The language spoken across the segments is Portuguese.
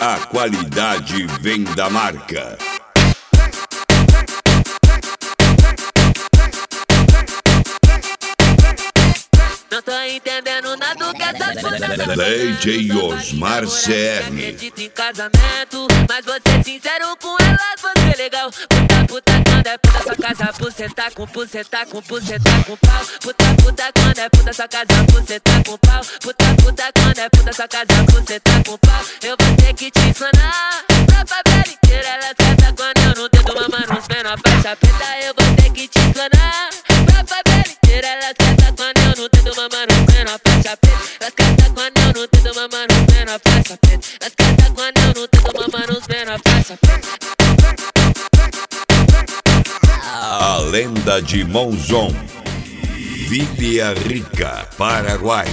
A qualidade vem da marca. Não tô entendendo nada do que essas putas DJ Osmar CR. Acredito em casamento, mas vou ser sincero com elas, você é legal. Puta quando é puta, sua casa puceta com puceta com puceta com pau. Puta quando é puta, sua casa puceta com pau. Puta quando é puta, sua casa puceta com pau. Eu vou ter que te ensinar pra favela inteira. Ela senta quando eu não tento mamar nos pés na faixa preta. Eu vou ter que te ensinar pra favela inteira. Ela senta quando eu não tento mamar nos pés na faixa preta. Ela senta quando eu não tento mamar nos pés na faixa preta. Ela senta quando eu não tento mamar nos pés na faixa preta. A lenda de Monzon, Vila Rica, Paraguai.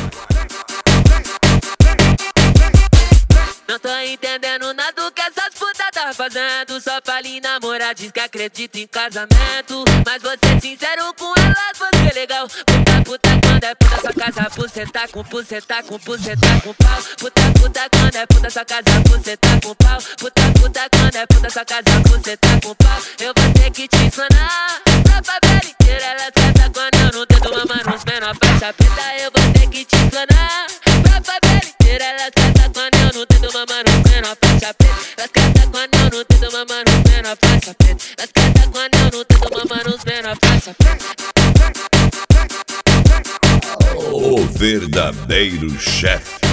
Não tô entendendo nada do que essas putas tá fazendo. Só pra lhe namorar, diz que acredita em casamento, mas vou ser sincero com elas, você é legal. Puta quando é puta, sua casa puceta com puceta com puceta com pau. Puta quando é puta, sua casa puceta com pau. Puta quando é puta, sua casa puceta com pau. Eu vou ter que te ensinar pra favela inteira. Ela senta quando eu não tento mamar nos pés na faixa preta. Eu vou ter que te ensinar pra favela inteira. Ela senta quando eu não tento mamar nos pés na faixa preta. Ela senta quando eu não tento mamar nos pés na faixa preta. Ela senta quando eu não tento mamar nos pés na faixa preta. O verdadeiro chefe.